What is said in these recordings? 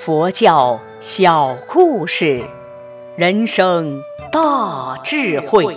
佛教小故事，人生大智慧。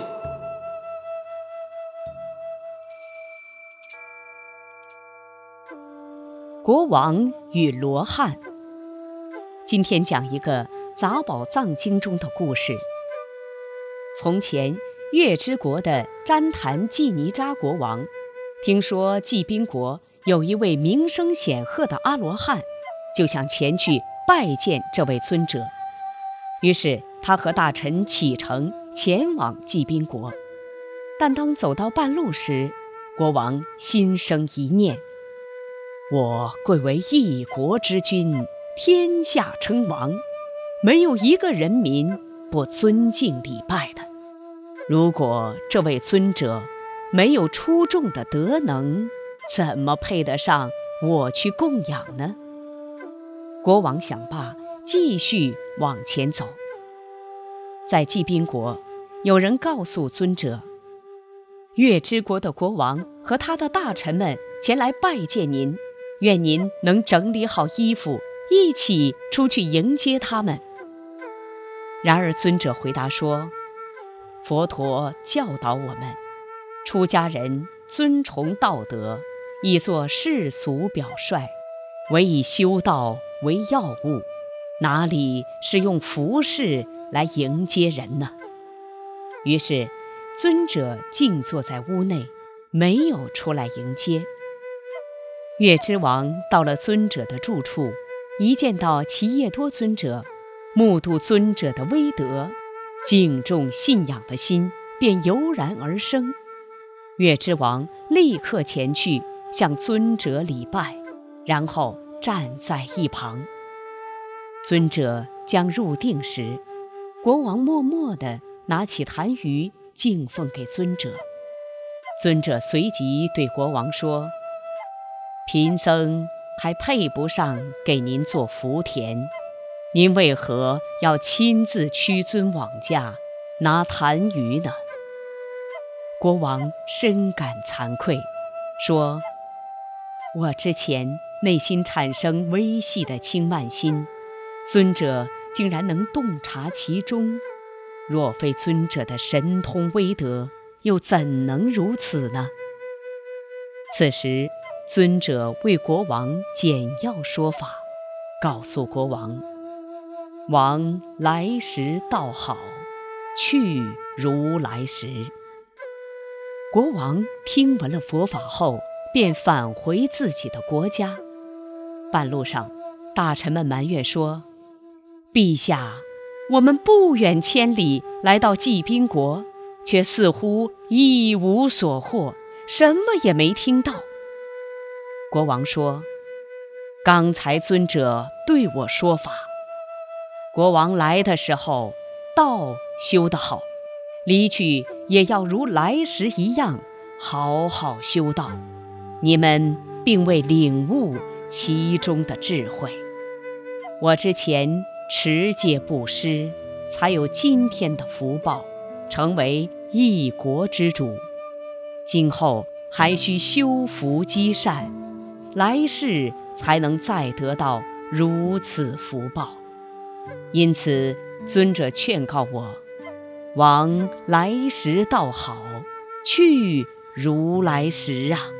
国王与罗汉。今天讲一个杂宝藏经中的故事。从前，月之国的旃檀季尼扎国王听说季宾国有一位名声显赫的阿罗汉，就想前去拜见这位尊者。于是他和大臣启程前往季宾国。但当走到半路时，国王心生一念：我贵为一国之君，天下称王，没有一个人民不尊敬礼拜的。如果这位尊者没有出众的德能，怎么配得上我去供养呢？国王想罢，继续往前走。在季宾国，有人告诉尊者，月之国的国王和他的大臣们前来拜见您，愿您能整理好衣服，一起出去迎接他们。然而尊者回答说，佛陀教导我们，出家人尊崇道德，以作世俗表率，唯以修道为要务，哪里是用服饰来迎接人呢？于是尊者静坐在屋内，没有出来迎接。月之王到了尊者的住处，一见到齐叶多尊者，目睹尊者的威德，敬重信仰的心便油然而生。月之王立刻前去向尊者礼拜，然后站在一旁。尊者将入定时，国王默默地拿起坛盂敬奉给尊者。尊者随即对国王说，贫僧还配不上给您做福田，您为何要亲自屈尊往驾，拿坛盂呢？国王深感惭愧，说，我之前内心产生微细的轻慢心，尊者竟然能洞察其中，若非尊者的神通威德，又怎能如此呢？此时尊者为国王简要说法，告诉国王，王来时道好，去如来时。国王听闻了佛法后，便返回自己的国家。半路上，大臣们埋怨说，陛下，我们不远千里来到季宾国，却似乎一无所获，什么也没听到。国王说，刚才尊者对我说法，国王来的时候道修得好，离去也要如来时一样好好修道，你们并未领悟其中的智慧。我之前持戒布施，才有今天的福报，成为一国之主。今后还需修福积善，来世才能再得到如此福报。因此尊者劝告我，王来时道好，去如来时啊。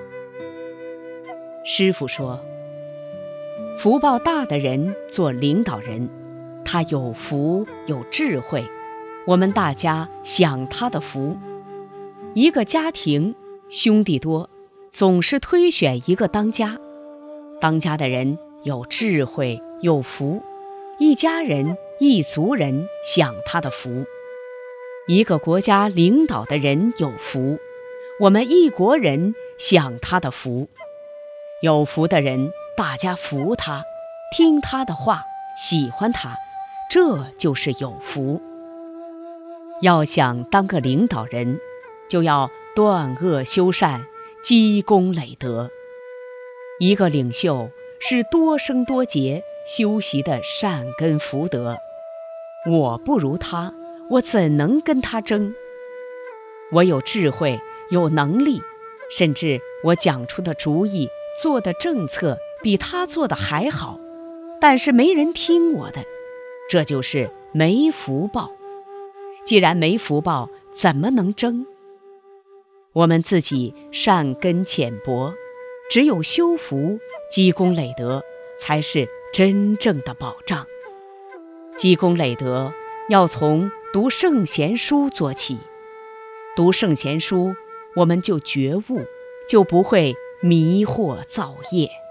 师父说，福报大的人做领导人，他有福有智慧，我们大家享他的福。一个家庭兄弟多，总是推选一个当家，当家的人有智慧有福，一家人一族人享他的福。一个国家领导的人有福，我们一国人享他的福。有福的人，大家服他，听他的话，喜欢他，这就是有福。要想当个领导人，就要断恶修善，积功累德。一个领袖是多生多劫修习的善根福德，我不如他，我怎能跟他争？我有智慧有能力，甚至我讲出的主意做的政策比他做的还好， 但是没人听我的，这就是没福报。既然没福报，怎么能争？我们自己善根浅薄，只有修福、积功累德，才是真正的保障。积功累德要从读圣贤书做起，读圣贤书，我们就觉悟，就不会迷惑造业。